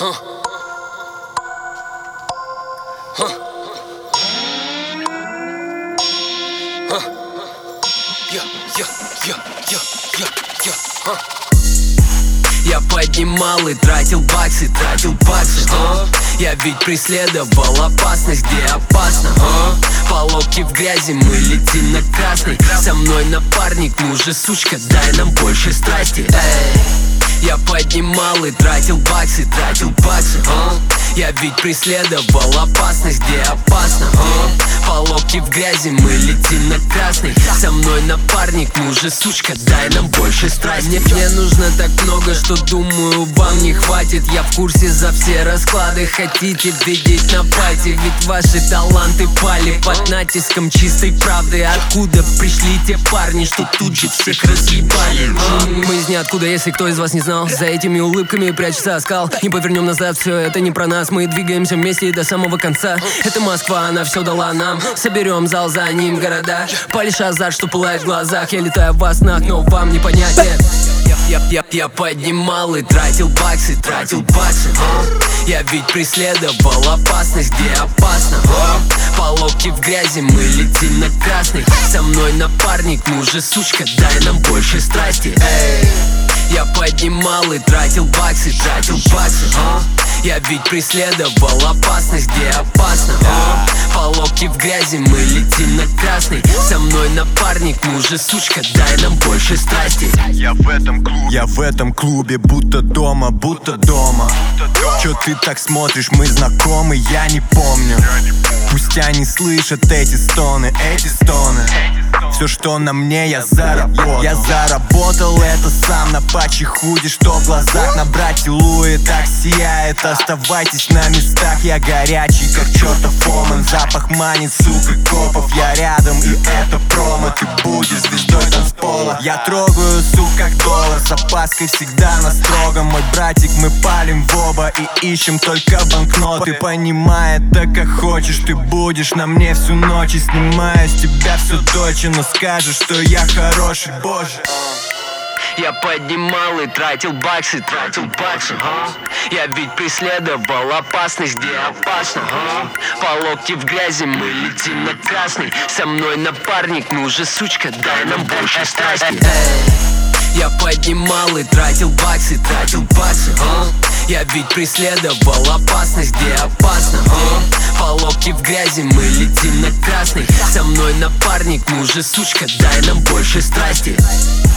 Я поднимал и тратил баксы, Я ведь преследовал опасность, где опасно, По локти в грязи мы летим на красный. Со мной напарник, ну же, сучка, дай нам больше страсти. Я поднимал и тратил баксы, Я ведь преследовал опасность, где опасно, По локти в грязи мы летим на красный. Со мной напарник, ну же, сучка, дай нам больше страсти. Мне нужно так много, что думаю, вам не хватит. Я в курсе за все расклады, хотите видеть на пати. Ведь ваши таланты пали под натиском чистой правды. Откуда пришли те парни, что тут же всех разъебали? Мы из ниоткуда, если кто из вас не знал. За этими улыбками прячется оскал. Не повернем назад, все это не про нас. Мы двигаемся вместе до самого конца. Это Москва, она все дала нам. Соберем зал, за ним города. Палишь азарт, что пылает в глазах. Я летаю во снах, но вам не понять. Я поднимал и тратил баксы, Я ведь преследовал опасность, где опасно, По локти в грязи мы летим на красный. Со мной напарник, ну же, сучка, дай нам больше страсти. Я поднимал и тратил баксы, Я ведь преследовал опасность, где опасно, По локти в грязи мы летим на красный. Со мной напарник, ну же, сучка, дай нам больше страсти. Я в этом клубе, будто дома. Чё ты так смотришь, мы знакомы, я не помню. Пусть они слышат эти стоны. Все, что на мне, я заработал это сам. На патче худи, что в глазах. Набрать силуэт, так сияет. Оставайтесь на местах, я горячий, как чертов Оман. Запах манит, сука, копов. Я рядом, и это промо. Ты будешь звездой танцпола. Я трогаю, сука, как доллар. С опаской всегда на строгом. Мой братик, мы палим в оба и ищем только банкноты. Понимай это как хочешь. Ты будешь на мне всю ночь. И снимаю с тебя все дольше. Но скажешь, что я хороший, боже. Я поднимал и тратил баксы, Я ведь преследовал опасность, где опасно, По локти в грязи мы летим на красный. Со мной напарник, ну же, сучка, дай нам больше страсти. Я поднимал и тратил баксы, Я ведь преследовал опасность, где опасно, По локти в грязи мы летим на красный. Со мной напарник, ну же, сучка, дай нам больше страсти.